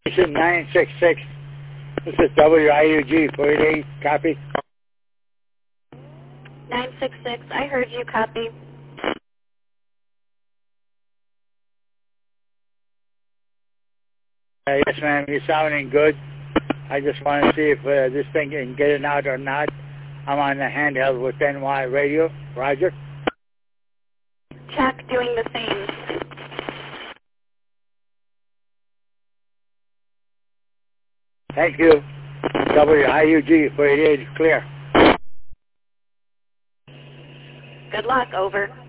Station 966. This is WIUG 488. Copy. 966. I heard you. Copy. Yes, ma'am. You're sounding good. I just want to see if this thing can get it out or not. I'm on the handheld with NY radio. Roger. Check. Doing the same. Thank you. WIUG 488 is clear. Good luck. Over.